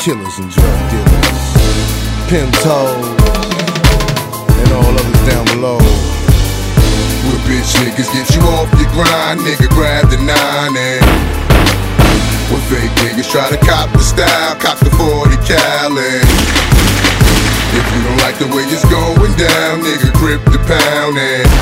killers and drug dealers, pimp toes, and all others down below. With bitch niggas get you off your grind, nigga grab the 9 and when fake niggas try to cop the style, cop the 40 cal and if you don't like the way it's going down, nigga grip the pound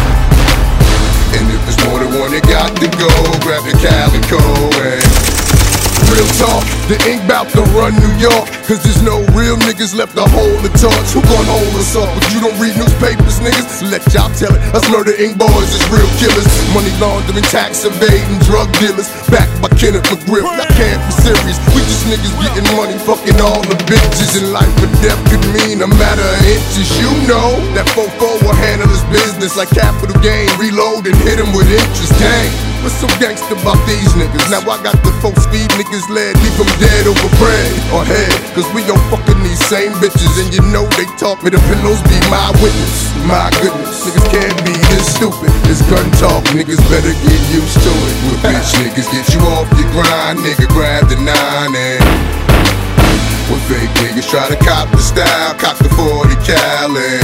and if there's more than one that got to go, grab the calico and real talk, the ink bout to run New York, cause there's no real niggas left to hold the torch. Who gon' hold us up if you don't read newspapers, niggas? Let y'all tell it, us murder ink boys is real killers. Money laundering, tax evading, drug dealers, backed by Kenneth McGriff. I can't be serious, we just niggas getting money, fucking all the bitches. And life or death could mean a matter of inches. You know that 4-4 will handle his business like capital gain. Reload and hit him with interest, gang. What's so gangsta about these niggas? Now I got the folks feed niggas lead, leave them dead over bread or head. Cause we don't fucking these same bitches, and you know they talk me, the pillows be my witness. My goodness, niggas can't be this stupid. This gun talk, niggas better get used to it. With bitch niggas get you off your grind, nigga grab the 9 and when fake niggas try to cop the style, cop the 40 cal and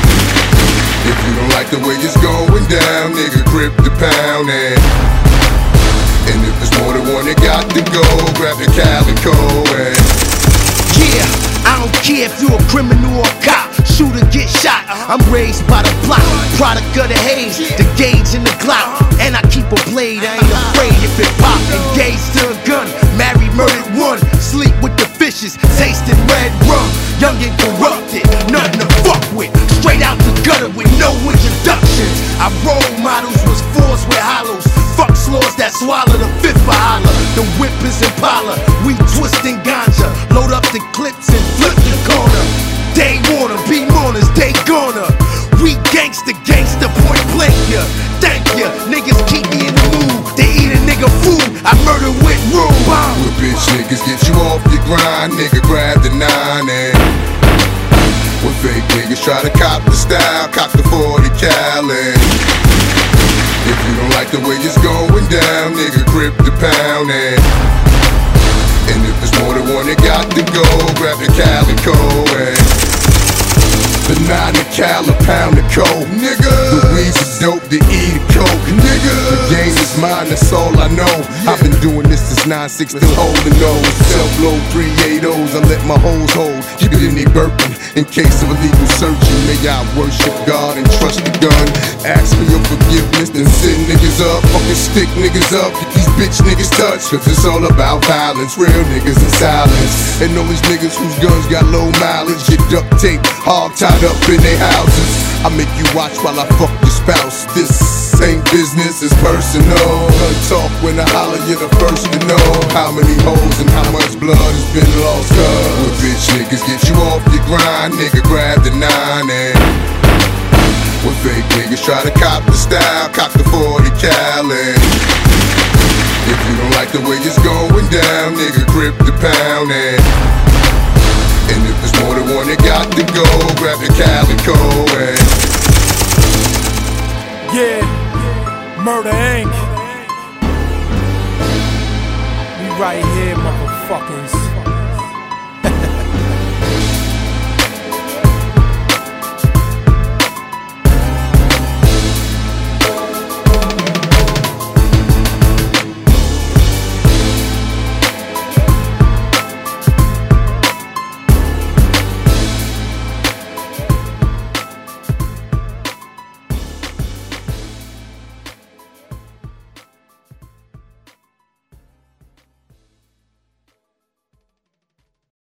if you don't like the way it's going down, nigga grip the pound and if there's more than one that got to go, grab the calico and yeah, I don't care if you a criminal or a cop, shoot or get shot. I'm raised by the block, product of the haze, the gauge and the Glock. And I keep a blade, I ain't afraid if it pop. Engaged to a gun, married, murdered one. Sleep with the fishes, tasting red rum. Young and corrupted, nothing to fuck with. Straight out the gutter with no introductions. Our role models was forced with hollows. Fuck slaws that swallow the fifth for holler. The whip is Impala, we twisting ganja. Load up the clips and flip the corner. They wanna be mourners, they gonna. We gangsta, point blank ya. Thank ya, niggas keep me in the mood. They eat a nigga food, I murder with room. With bitch niggas get you off your grind, nigga grab the 9 and when fake niggas try to cop the style, cop the 40 cal and if you don't like the way it's going down, nigga grip the pound and if there's more than one that got to go, grab the calico and the 9 to cal, a pound of coke, nigga. The weed's is dope, the E to coke, nigga. The game is mine, that's all I know. I've been doing this since 9-6, still holding those. Self-load 3-8-0s, I let my hoes hold. Keep it in they burping, in case of illegal searching. May I worship God and trust the gun. Ask for your forgiveness, then send niggas up. Fucking stick niggas up, get these bitch niggas touched. Cause it's all about violence, real niggas in silence. And all these niggas whose guns got low mileage, get duct tape, hog tied up in their houses. I make you watch while I fuck your spouse. This ain't business, it's personal. Gun talk when I holler, you're the first to know how many hoes and how much blood has been lost. Cause with bitch niggas get you off your grind, nigga grab the 9 and when fake niggas try to cop the style, cop the 40 cal and if you don't like the way it's going down, nigga grip the pound and if there's more than one that got to go, grab the calico and yeah, Murder Inc. We right here, motherfuckers.